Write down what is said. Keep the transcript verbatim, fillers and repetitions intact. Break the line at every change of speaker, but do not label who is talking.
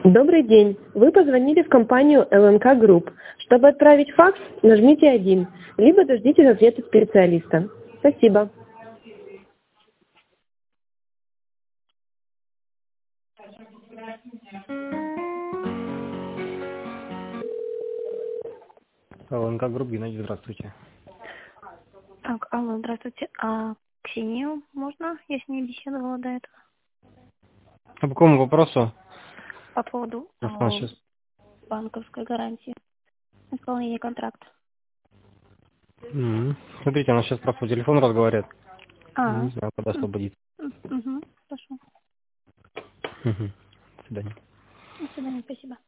Добрый день. Вы позвонили в компанию эл эн ка Group. Чтобы отправить факс, нажмите один, либо дождитесь ответа специалиста. Спасибо.
эл эн ка Групп, Геннадий, здравствуйте.
Так, алло, здравствуйте. А Ксению можно? Я с ней беседовала до этого.
По какому вопросу?
По поводу
Потому что у нас
а,
сейчас...
банковской гарантии исполнения контракта.
М. Смотрите, она сейчас просто по телефону разговаривает.
А,
Не знаю, когда освободит.
угу, хорошо.
Мгм. До свидания.
До свидания, спасибо.